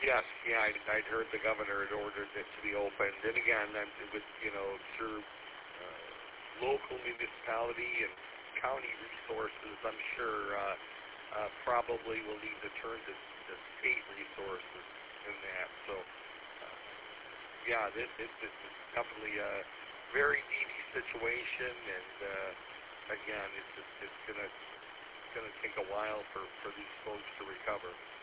Yes, yeah, I'd heard the governor had ordered it to be opened. And again, with, through local municipality and county resources, I'm sure probably will need to turn to state resources in that. So, yeah, it's definitely a very needy situation, and again, it's gonna take a while for these folks to recover.